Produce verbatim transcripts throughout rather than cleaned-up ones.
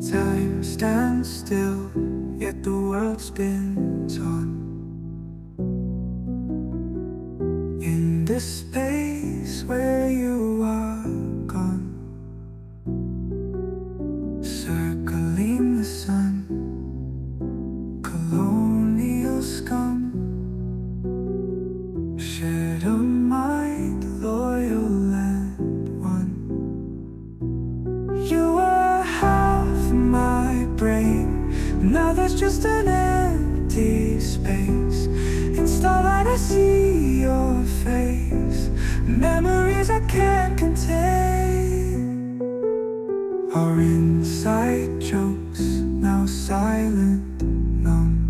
Time stands still, yet the world spins on. In this space where you are gone, circling the sun, colonial scum, shared a mind, loyal and one. You were half my brain, now there's just an empty space. In starlight I see your face, memories I can't contain. Our inside jokes now silent, numb.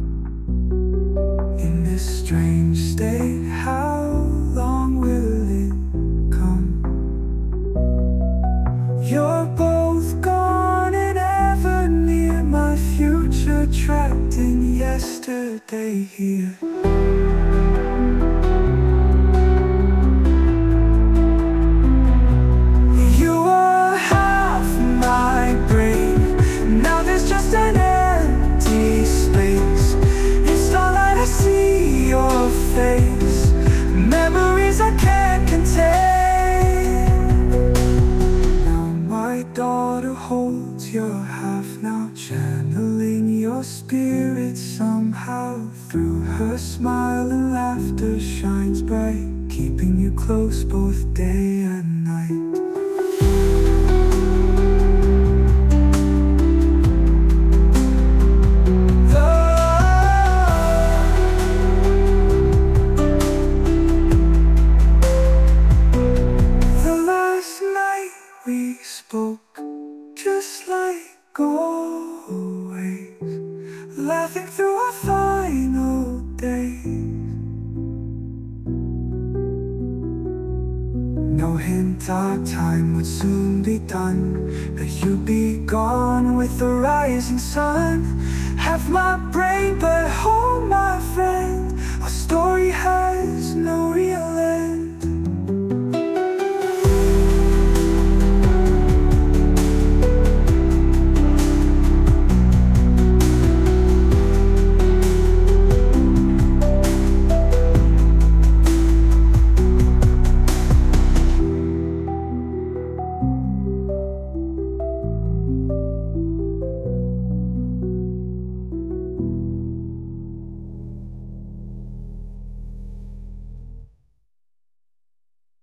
In this strange state, how long will it come? You're both gone and ever near, my future trapped in yesterday here. You were half my brain, now there's just an empty space. In starlight I see your face, memories I can't contain. Now my daughter holds your half, now channeling your spirit somehow. Through her smile and laughter shines bright, keeping you close both day and night. The last night we spoke, just like always, laughing through our final days. No hint our time would soon be done, that you'd be gone with the rising sun. Have my brain but hold my friend, our story has no real end.